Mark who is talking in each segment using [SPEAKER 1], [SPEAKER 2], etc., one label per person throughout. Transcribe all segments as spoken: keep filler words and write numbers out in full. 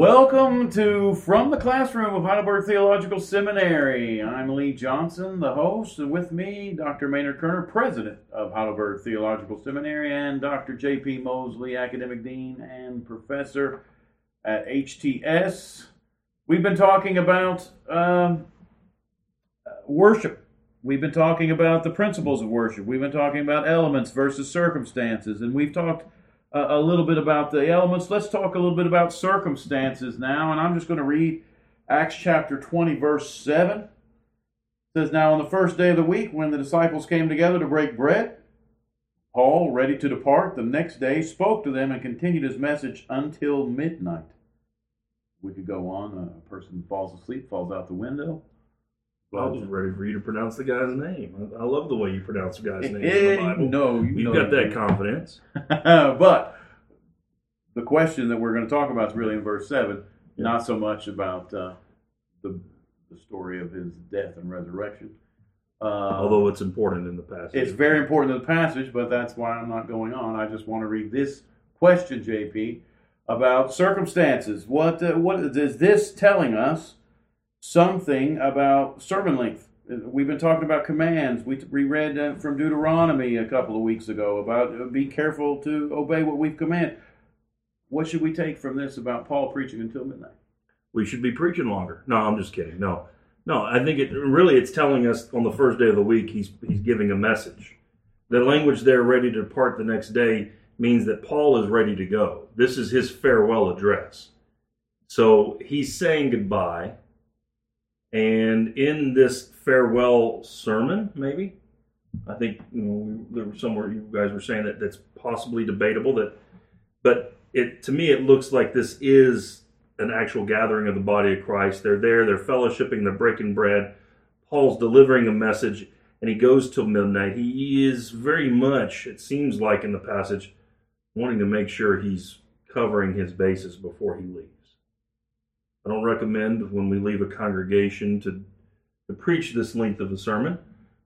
[SPEAKER 1] Welcome to From the Classroom of Heidelberg Theological Seminary. I'm Lee Johnson, the host, and with me, Doctor Maynard Kerner, president of Heidelberg Theological Seminary, and Doctor J P Mosley, academic dean and professor at H T S. We've been talking about um, worship. We've been talking about the principles of worship. We've been talking about elements versus circumstances, and we've talked a little bit about the elements. Let's talk a little bit about circumstances now, and I'm just going to read Acts chapter twenty, verse seven. It says, "Now on the first day of the week, when the disciples came together to break bread, Paul, ready to depart the next day, spoke to them and continued his message until midnight." We could go on. A person falls asleep, falls out the window.
[SPEAKER 2] I was ready for you to pronounce the guy's name. I love the way you pronounce the guy's name in the Bible.
[SPEAKER 1] No, you
[SPEAKER 2] You've
[SPEAKER 1] know
[SPEAKER 2] got that confidence.
[SPEAKER 1] But the question that we're going to talk about is really in verse seven,
[SPEAKER 2] Yeah.
[SPEAKER 1] not so much about uh, the, the story of his death and resurrection. Uh,
[SPEAKER 2] Although it's important in the passage.
[SPEAKER 1] It's very important in the passage, but that's why I'm not going on. I just want to read this question, J P, about circumstances. What uh, what is this telling us? Something about sermon length. We've been talking about commands. We reread uh, from Deuteronomy a couple of weeks ago about uh, be careful to obey what we've commanded. What should we take from this about Paul preaching until midnight?
[SPEAKER 2] We should be preaching longer. No, I'm just kidding. No, no. I think it really it's telling us on the first day of the week he's he's giving a message. The language there, ready to depart the next day, means that Paul is ready to go. This is his farewell address. So he's saying goodbye. And in this farewell sermon, maybe, I think you know we, there was somewhere you guys were saying that that's possibly debatable. That, but it to me it looks like this is an actual gathering of the body of Christ. They're there, they're fellowshipping, they're breaking bread. Paul's delivering a message, and he goes till midnight. He is very much, it seems like in the passage, wanting to make sure he's covering his bases before he leaves. I don't recommend when we leave a congregation to, to preach this length of a sermon.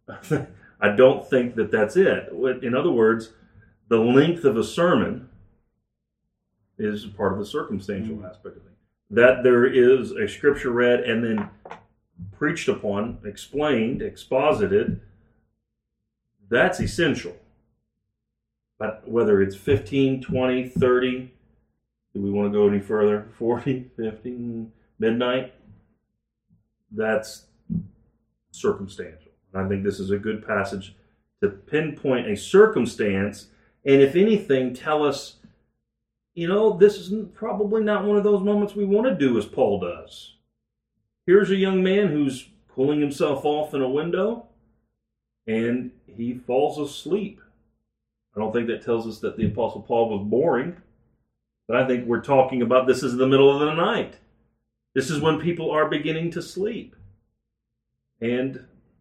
[SPEAKER 2] I don't think that that's it. In other words, the length of a sermon is part of the circumstantial mm. aspect of things. That there is a scripture read and then preached upon, explained, exposited, that's essential. But whether it's fifteen, twenty, thirty, do we want to go any further? forty, fifty, midnight? That's circumstantial. I think this is a good passage to pinpoint a circumstance, and if anything, tell us, you know, this is probably not one of those moments we want to do as Paul does. Here's a young man who's pulling himself off in a window, and he falls asleep. I don't think that tells us that the Apostle Paul was boring. But I think we're talking about this is the middle of the night. This is when people are beginning to sleep. And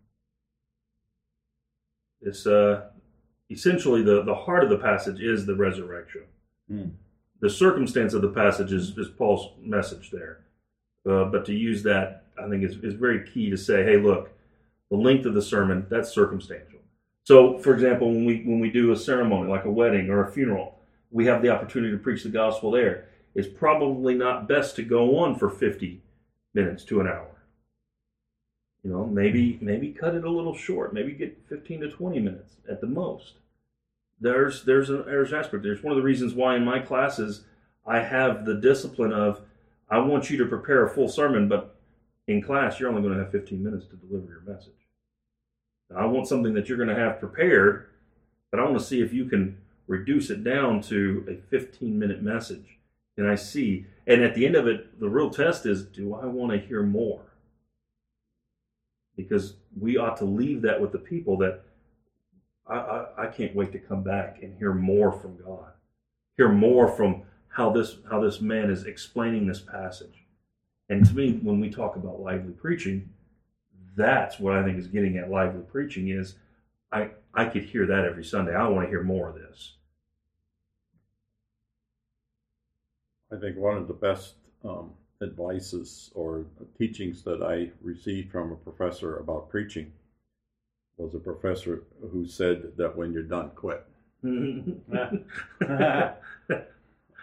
[SPEAKER 2] it's uh, essentially the, the heart of the passage is the resurrection. Mm. The circumstance of the passage is, is Paul's message there. Uh, but to use that, I think is, is very key to say, hey, look, the length of the sermon, that's circumstantial. So, for example, when we when we do a ceremony like a wedding or a funeral, we have the opportunity to preach the gospel there. It's probably not best to go on for fifty minutes to an hour. You know, maybe maybe cut it a little short. Maybe get fifteen to twenty minutes at the most. There's there's an there's an aspect. There's one of the reasons why in my classes I have the discipline of I want you to prepare a full sermon, but in class you're only going to have fifteen minutes to deliver your message. Now, I want something that you're going to have prepared, but I want to see if you can reduce it down to a fifteen-minute message. And I see, and at the end of it, the real test is, do I want to hear more? Because we ought to leave that with the people that I, I, I can't wait to come back and hear more from God. Hear more from how this how this man is explaining this passage. And to me, when we talk about lively preaching, that's what I think is getting at lively preaching is I, I could hear that every Sunday. I want to hear more of this.
[SPEAKER 3] I think one of the best um, advices or teachings that I received from a professor about preaching was a professor who said that when you're done, quit.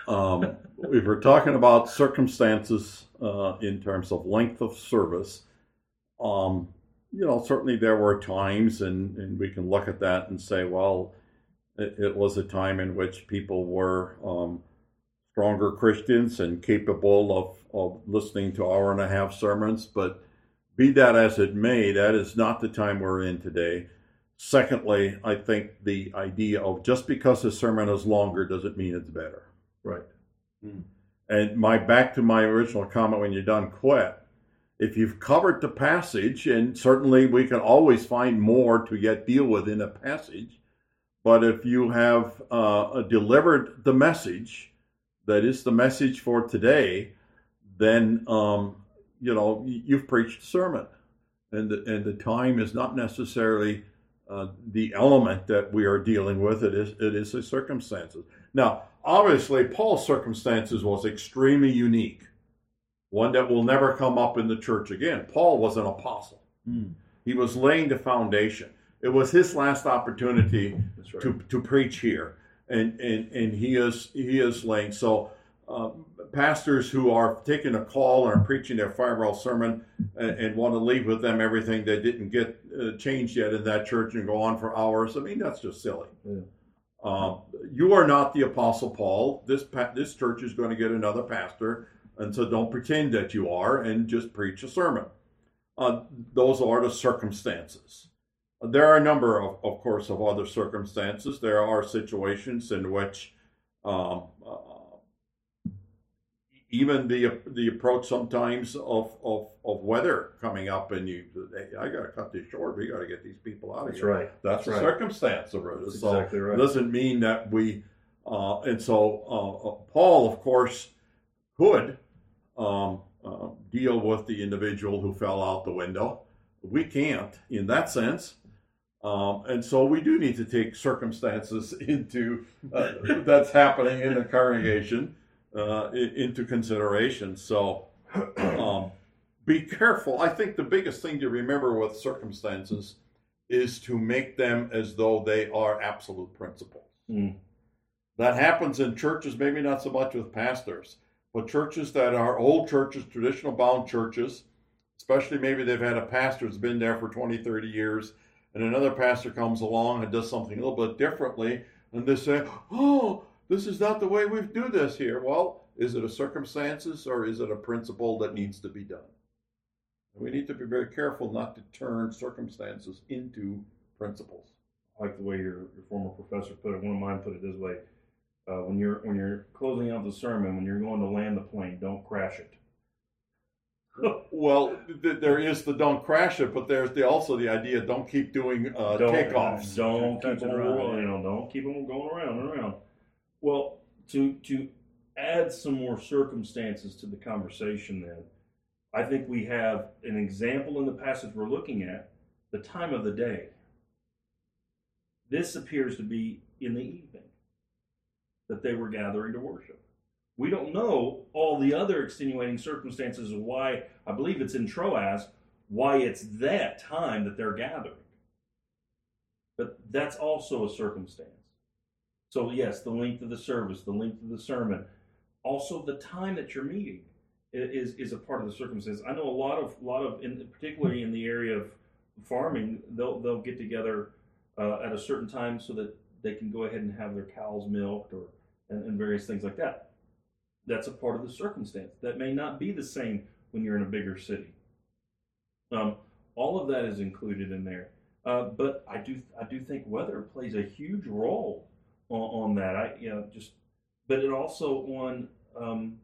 [SPEAKER 3] Um, if we're talking about circumstances uh, in terms of length of service, um, you know, certainly there were times, and, and we can look at that and say, well, it, it was a time in which people were um, stronger Christians and capable of, of listening to hour and a half sermons. But be that as it may, that is not the time we're in today. Secondly, I think the idea of just because a sermon is longer doesn't mean it's better.
[SPEAKER 2] Right.
[SPEAKER 3] Hmm. And my back to my original comment when you're done, quit. If you've covered the passage, and certainly we can always find more to yet deal with in a passage, but if you have uh, delivered the message, that is the message for today, then um, you know you've preached a sermon, and the, and the time is not necessarily uh, the element that we are dealing with. It is it is the circumstances. Now, obviously, Paul's circumstances was extremely unique, one that will never come up in the church again. Paul was an apostle. Mm. He was laying the foundation. It was his last opportunity right. to, to preach here, and, and and he is he is laying. So uh, pastors who are taking a call and are preaching their farewell sermon and, and want to leave with them everything they didn't get uh, changed yet in that church and go on for hours, I mean, that's just silly. Yeah. Um, you are not the Apostle Paul. This pa- this church is going to get another pastor, and so don't pretend that you are and just preach a sermon. Uh, those are the circumstances. There are a number, of, of course, of other circumstances. There are situations in which um, uh, even the the approach sometimes of, of, of weather coming up, and you, hey, I got to cut this short. We got to get these people out of
[SPEAKER 2] That's
[SPEAKER 3] here.
[SPEAKER 2] Right.
[SPEAKER 3] That's, That's a right. circumstance of it.
[SPEAKER 2] That's
[SPEAKER 3] so
[SPEAKER 2] exactly right.
[SPEAKER 3] It doesn't mean that we, uh, and so uh, Paul, of course, could um, uh, deal with the individual who fell out the window. We can't in that sense. Um, and so we do need to take circumstances into uh, that's happening in the congregation uh, into consideration. So um, be careful. I think the biggest thing to remember with circumstances is to make them as though they are absolute principles. Mm. That happens in churches, maybe not so much with pastors, but churches that are old churches, traditional bound churches, especially maybe they've had a pastor who's been there for twenty, thirty years, and another pastor comes along and does something a little bit differently, and they say, oh, this is not the way we do this here. Well, is it a circumstances or is it a principle that needs to be done? We need to be very careful not to turn circumstances into principles.
[SPEAKER 2] I like the way your, your former professor put it. One of mine put it this way. Uh, when you're when you're closing out the sermon, when you're going to land the plane, don't crash it.
[SPEAKER 3] Well, th- there is the don't crash it, but there's the, also the idea don't keep doing uh,
[SPEAKER 2] don't,
[SPEAKER 3] takeoffs.
[SPEAKER 2] Don't keep them around, you know, don't keep them going around and around. Well, to to add some more circumstances to the conversation, then I think we have an example in the passage we're looking at, the time of the day. This appears to be in the evening that they were gathering to worship. We don't know all the other extenuating circumstances of why, I believe it's in Troas, why it's that time that they're gathering. But that's also a circumstance. So yes, the length of the service, the length of the sermon, also the time that you're meeting is, is a part of the circumstance. I know a lot of, lot of, in, particularly in the area of farming, they'll they'll get together uh, at a certain time so that they can go ahead and have their cows milked or and, and various things like that. That's a part of the circumstance. That may not be the same when you're in a bigger city. Um, all of that is included in there. Uh, but I do I do think weather plays a huge role on, on that. I you know just but it also on um,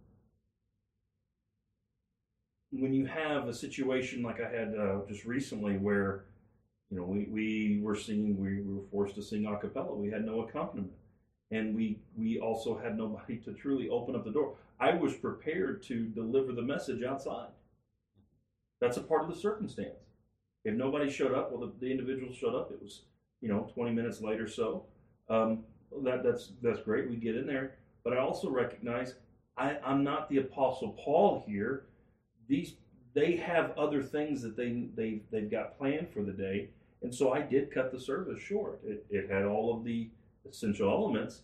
[SPEAKER 2] when you have a situation like I had uh, just recently where you know we, we were singing we, we were forced to sing a cappella. We had no accompaniment. And we, we also had nobody to truly open up the door. I was prepared to deliver the message outside. That's a part of the circumstance. If nobody showed up, well, the, the individual showed up. It was, you know, twenty minutes later. So um, that that's that's great. We get in there, but I also recognize I, I'm not the Apostle Paul here. These they have other things that they they they've got planned for the day, and so I did cut the service short. It, it had all of the essential elements,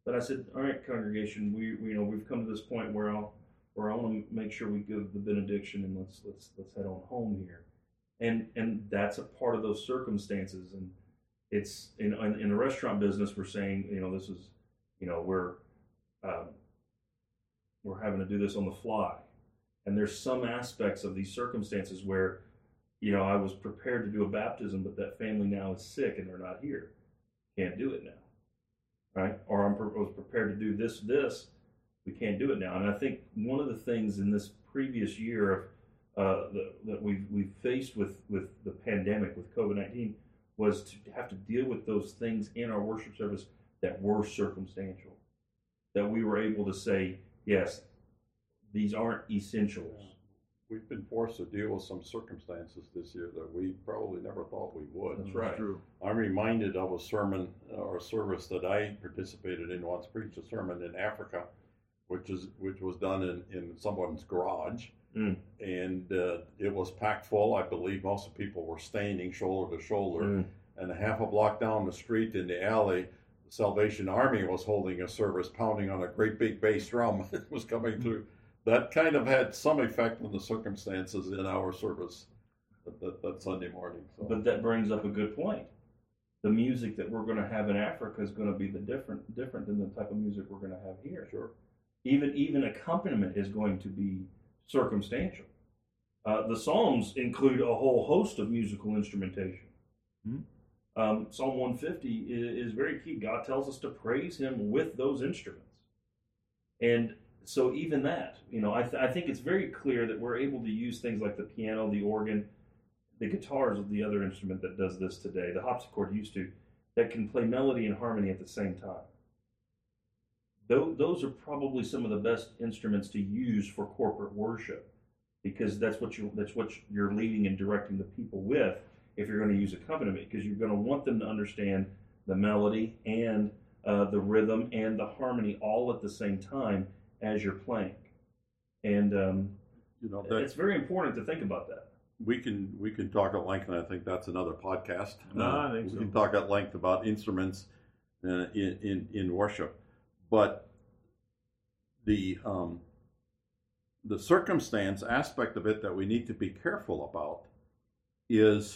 [SPEAKER 2] But I said, all right, congregation, we, we you know we've come to this point where I'll where I want to make sure we give the benediction and let's let's let's head on home here, and and that's a part of those circumstances. And it's in in, in the restaurant business, we're saying, you know, this is, you know, we're um, we're having to do this on the fly, and there's some aspects of these circumstances where, you know, I was prepared to do a baptism, but that family now is sick and they're not here, can't do it now. Right? Or I'm, I was prepared to do this, this, we can't do it now. And I think one of the things in this previous year uh, that, that we've, we've faced with, with the pandemic, with COVID nineteen, was to have to deal with those things in our worship service that were circumstantial. That we were able to say, yes, these aren't essentials.
[SPEAKER 3] We've been forced to deal with some circumstances this year that we probably never thought we would.
[SPEAKER 2] That's right.
[SPEAKER 1] True.
[SPEAKER 3] I'm reminded of a sermon or a service that I participated in once, preached a sermon in Africa, which is which was done in, in someone's garage.
[SPEAKER 2] Mm.
[SPEAKER 3] And uh, it was packed full. I believe most of the people were standing shoulder to shoulder.
[SPEAKER 2] Mm.
[SPEAKER 3] And a half a block down the street in the alley, the Salvation Army was holding a service, pounding on a great big bass drum. It was coming through. That kind of had some effect on the circumstances in our service that, that, that Sunday morning. So.
[SPEAKER 2] But that brings up a good point. The music that we're going to have in Africa is going to be the different different than the type of music we're going to have here.
[SPEAKER 3] Sure.
[SPEAKER 2] Even even accompaniment is going to be circumstantial. Uh, the Psalms include a whole host of musical instrumentation.
[SPEAKER 1] Mm-hmm.
[SPEAKER 2] Um, Psalm one fifty is, is very key. God tells us to praise Him with those instruments, and so even that, you know, I, th- I think it's very clear that we're able to use things like the piano, the organ, the guitar is the other instrument that does this today. The harpsichord used to, that can play melody and harmony at the same time. Those, those are probably some of the best instruments to use for corporate worship, because that's what you that's what you're leading and directing the people with. If you're going to use accompaniment, because you're going to want them to understand the melody and uh, the rhythm and the harmony all at the same time as you're playing. And um,
[SPEAKER 3] you know, that,
[SPEAKER 2] it's very important to think about that.
[SPEAKER 3] we can we can talk at length, and I think that's another podcast.
[SPEAKER 1] No, I think
[SPEAKER 3] we
[SPEAKER 1] so.
[SPEAKER 3] can talk at length about instruments uh, in, in in worship, but the um, the circumstance aspect of it that we need to be careful about is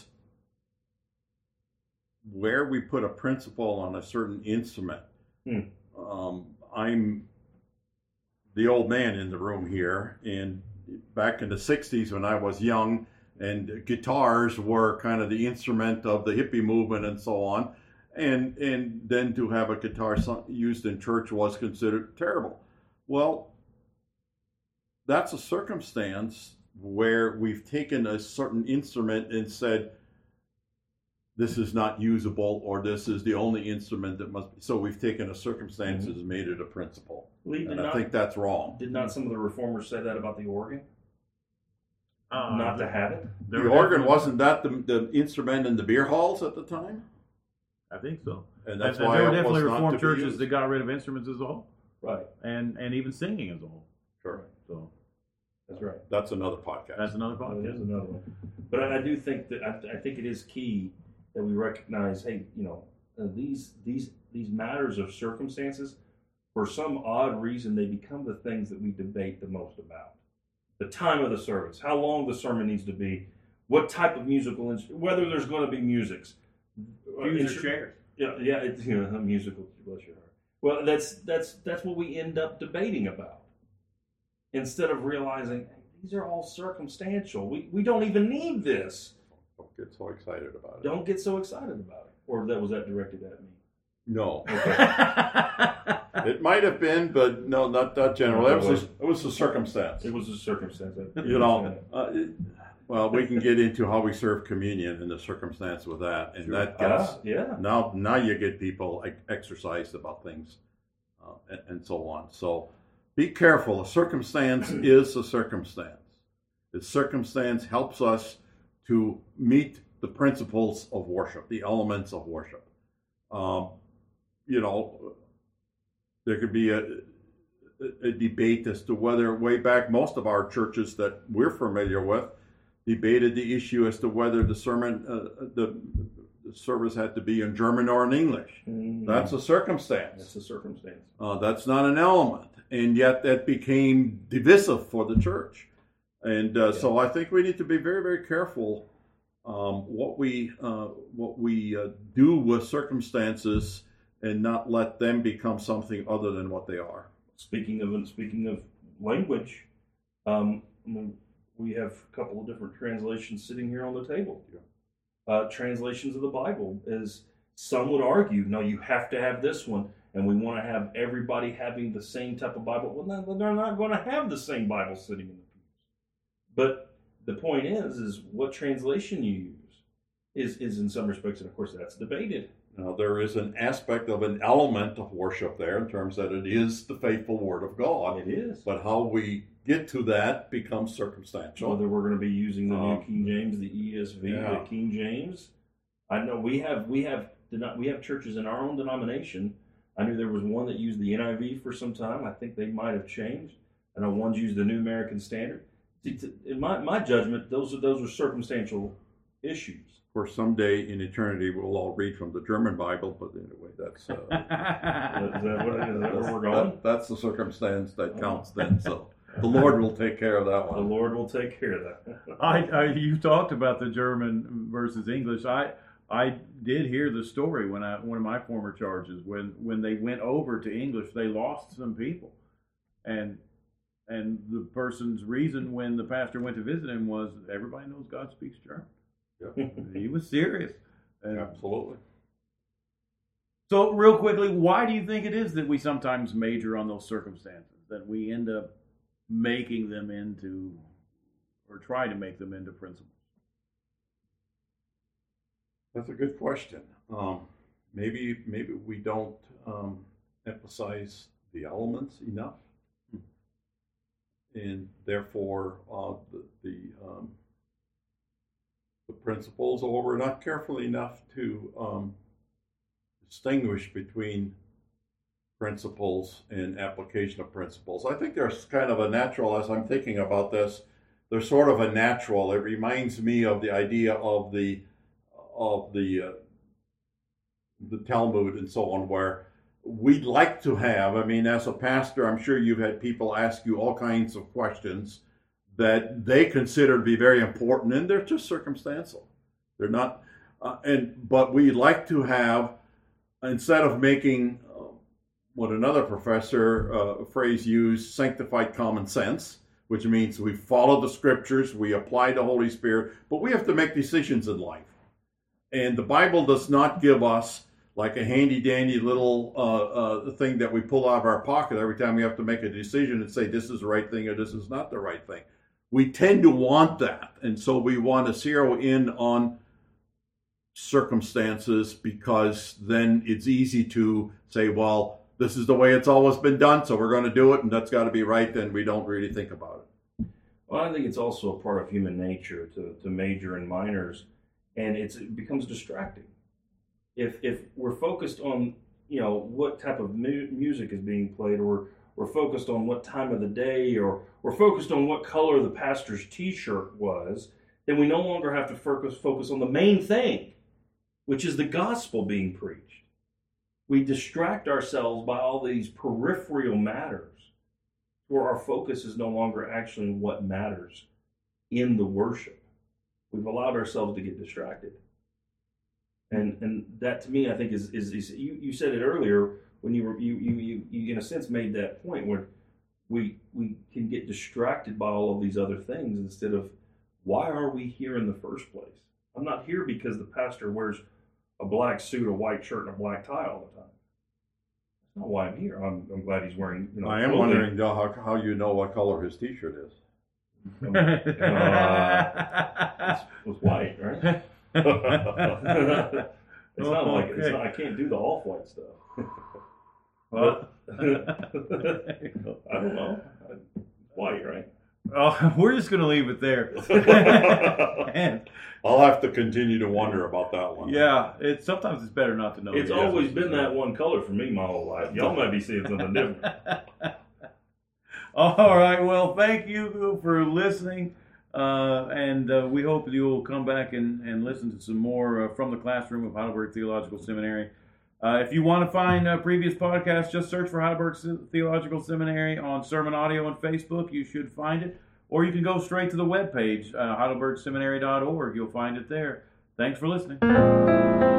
[SPEAKER 3] where we put a principle on a certain instrument.
[SPEAKER 2] Hmm.
[SPEAKER 3] Um, I'm the old man in the room here, and back in the sixties when I was young, and guitars were kind of the instrument of the hippie movement and so on, and and then to have a guitar used in church was considered terrible. Well, that's a circumstance where we've taken a certain instrument and said, this is not usable, or this is the only instrument that must be. So we've taken a circumstance mm-hmm. and made it a principle.
[SPEAKER 2] Lee,
[SPEAKER 3] and I
[SPEAKER 2] not,
[SPEAKER 3] think that's wrong.
[SPEAKER 2] Did not some of the reformers say that about the organ?
[SPEAKER 1] Uh,
[SPEAKER 2] not to have it?
[SPEAKER 3] The organ, wasn't that the, the instrument in the beer halls at the time?
[SPEAKER 1] I think so.
[SPEAKER 3] And that's
[SPEAKER 1] and,
[SPEAKER 3] why
[SPEAKER 1] and there were
[SPEAKER 3] it
[SPEAKER 1] definitely
[SPEAKER 3] was not
[SPEAKER 1] Reformed
[SPEAKER 3] to be
[SPEAKER 1] churches
[SPEAKER 3] used.
[SPEAKER 1] that got rid of instruments as a whole.
[SPEAKER 2] Right.
[SPEAKER 1] And and even singing as a whole.
[SPEAKER 3] Sure.
[SPEAKER 1] So
[SPEAKER 2] that's right.
[SPEAKER 3] That's another podcast.
[SPEAKER 1] That's another
[SPEAKER 2] Well,
[SPEAKER 1] podcast.
[SPEAKER 2] it is another one. But I, I do think that I, I think it is key that we recognize, hey, you know, uh, these these these matters of circumstances, for some odd reason, they become the things that we debate the most about. The time of the service, how long the sermon needs to be, what type of musical instrument, whether there's going to be musics.
[SPEAKER 1] Pews
[SPEAKER 2] Instru-
[SPEAKER 1] or chairs.
[SPEAKER 2] Yeah, yeah, it's, you know, musical. Bless your heart. Well, that's that's that's what we end up debating about, instead of realizing hey, these are all circumstantial. We we don't even need this.
[SPEAKER 3] Don't get so excited about it.
[SPEAKER 2] Don't get so excited about it. Or that was that directed at me?
[SPEAKER 3] No. It might have been, but no, not that general. It was a, it was a circumstance.
[SPEAKER 2] It was a circumstance. I-
[SPEAKER 3] You know, uh, it, well, we can get into how we serve communion and the circumstance with that, and
[SPEAKER 2] Sure.
[SPEAKER 3] that gets
[SPEAKER 2] Ah, yeah.
[SPEAKER 3] now. Now you get people like, exercised about things, uh, and, and so on. So be careful. A circumstance is a circumstance. The circumstance helps us to meet the principles of worship, the elements of worship. Um, you know, there could be a, a debate as to whether, way back, most of our churches that we're familiar with debated the issue as to whether the sermon, uh, the the service had to be in German or in English.
[SPEAKER 2] Mm-hmm.
[SPEAKER 3] That's a circumstance.
[SPEAKER 2] That's a circumstance.
[SPEAKER 3] Uh, that's not an element. And yet that became divisive for the church. And uh, yeah. so I think we need to be very, very careful um, what we uh, what we uh, do with circumstances and not let them become something other than what they are.
[SPEAKER 2] Speaking of speaking of language, um, we have a couple of different translations sitting here on the table. Yeah. Uh, translations of the Bible, as some would argue, no, you have to have this one, and we want to have everybody having the same type of Bible. Well, they're not going to have the same Bible sitting in the pews. But the point is, is what translation you use is, is in some respects, and of course that's debated.
[SPEAKER 3] Now, there is an aspect of an element of worship there in terms that it is the faithful Word of God.
[SPEAKER 2] It is.
[SPEAKER 3] But how we get to that becomes circumstantial.
[SPEAKER 2] Whether we're going to be using the
[SPEAKER 3] um,
[SPEAKER 2] New King James, the E S V,
[SPEAKER 3] yeah.
[SPEAKER 2] the King James. I know we have we have we have churches in our own denomination. I knew there was one that used the N I V for some time. I think they might have changed. I know one's used the New American Standard. In my, my judgment, those are those are circumstantial issues.
[SPEAKER 3] Of course, someday in eternity we'll all read from the German Bible, but anyway, that's uh,
[SPEAKER 2] is that what, is that where we're going?
[SPEAKER 3] That, that's the circumstance that counts then. So the Lord will take care of that one.
[SPEAKER 2] The Lord will take care of that.
[SPEAKER 1] I, I you talked about the German versus English. I I did hear the story when I one of my former charges when when they went over to English, they lost some people, and. And the person's reason when the pastor went to visit him was everybody knows God speaks German.
[SPEAKER 3] Yeah.
[SPEAKER 1] He was serious. And
[SPEAKER 3] absolutely.
[SPEAKER 1] So real quickly, why do you think it is that we sometimes major on those circumstances, that we end up making them into, or try to make them into principles?
[SPEAKER 3] That's a good question. Um, maybe maybe we don't um, emphasize the elements enough. And therefore, uh, the the, um, the principles, or we're not careful enough to um, distinguish between principles and application of principles. I think there's kind of a natural, as I'm thinking about this, there's sort of a natural. It reminds me of the idea of the of the uh, the Talmud and so on, where we'd like to have, I mean, as a pastor, I'm sure you've had people ask you all kinds of questions that they consider to be very important, and they're just circumstantial. They're not, uh, and but we'd like to have, instead of making uh, what another professor uh, phrase used, sanctified common sense, which means we follow the scriptures, we apply the Holy Spirit, but we have to make decisions in life. And the Bible does not give us like a handy-dandy little uh, uh, thing that we pull out of our pocket every time we have to make a decision and say this is the right thing or this is not the right thing. We tend to want that, and so we want to zero in on circumstances because then it's easy to say, well, this is the way it's always been done, so we're going to do it, and that's got to be right, and we don't really think about it.
[SPEAKER 2] Well, I think it's also a part of human nature to, to major in minors, and it's, it becomes distracting. If if we're focused on, you know, what type of mu- music is being played, or we're focused on what time of the day, or we're focused on what color the pastor's T-shirt was, then we no longer have to focus focus on the main thing, which is the gospel being preached. We distract ourselves by all these peripheral matters, where our focus is no longer actually on what matters in the worship. We've allowed ourselves to get distracted. And and that to me, I think is is, is you, you said it earlier when you were you, you you you in a sense made that point where we we can get distracted by all of these other things instead of why are we here in the first place? I'm not here because the pastor wears a black suit, a white shirt, and a black tie all the time. That's not why I'm here. I'm I'm glad he's wearing. You know,
[SPEAKER 3] I am
[SPEAKER 2] clothing.
[SPEAKER 3] wondering though how how you know what color his T-shirt is.
[SPEAKER 2] Um, uh, it's, it's white, right? it's not like it's not, I can't do the off-white stuff. But, I don't know. White, right?
[SPEAKER 1] Oh, we're just going to leave it there. And,
[SPEAKER 3] I'll have to continue to wonder about that one.
[SPEAKER 1] Yeah, it's sometimes it's better not to know.
[SPEAKER 2] It's always been that one color for me my whole life. Y'all might be seeing something different.
[SPEAKER 1] All right. Well, thank you for listening. Uh, and uh, we hope you'll come back and, and listen to some more uh, from the classroom of Heidelberg Theological Seminary. Uh, if you want to find uh, previous podcasts, just search for Heidelberg Theological Seminary on Sermon Audio on Facebook. You should find it. Or you can go straight to the webpage, uh, heidelberg seminary dot org. You'll find it there. Thanks for listening.